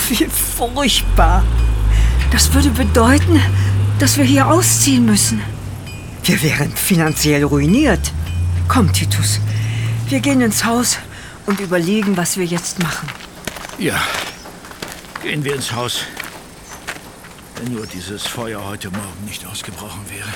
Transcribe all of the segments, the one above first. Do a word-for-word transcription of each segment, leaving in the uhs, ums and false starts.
wie furchtbar. Das würde bedeuten, dass wir hier ausziehen müssen. Wir wären finanziell ruiniert. Komm, Titus, wir gehen ins Haus und überlegen, was wir jetzt machen. Ja, gehen wir ins Haus. Wenn nur dieses Feuer heute Morgen nicht ausgebrochen wäre.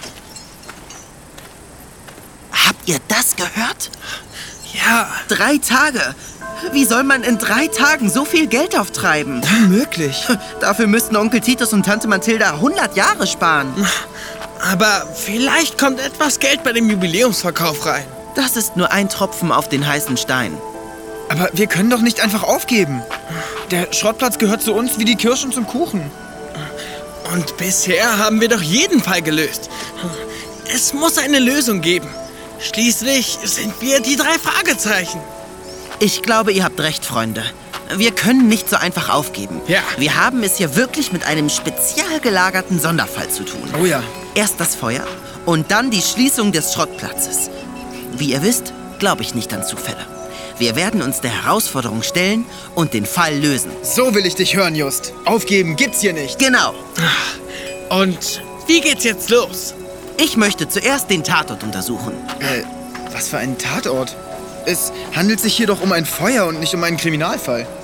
Habt ihr das gehört? Ja, Drei Tage. Wie soll man in drei Tagen so viel Geld auftreiben? unmöglich. Dafür müssten Onkel Titus und Tante Mathilda hundert Jahre sparen. Aber vielleicht kommt etwas Geld bei dem Jubiläumsverkauf rein. Das ist nur ein Tropfen auf den heißen Stein. Aber wir können doch nicht einfach aufgeben. Der Schrottplatz gehört zu uns wie die Kirschen zum Kuchen. Und bisher haben wir doch jeden Fall gelöst. Es muss eine Lösung geben. Schließlich sind wir die drei Fragezeichen. Ich glaube, ihr habt recht, Freunde. Wir können nicht so einfach aufgeben. Ja. Wir haben es hier wirklich mit einem spezial gelagerten Sonderfall zu tun. Oh ja. Erst das Feuer und dann die Schließung des Schrottplatzes. Wie ihr wisst, glaube ich nicht an Zufälle. Wir werden uns der Herausforderung stellen und den Fall lösen. So will ich dich hören, Just. Aufgeben gibt's hier nicht. Genau. Und wie geht's jetzt los? Ich möchte zuerst den Tatort untersuchen. Äh, was für ein Tatort? Es handelt sich hier doch um ein Feuer und nicht um einen Kriminalfall.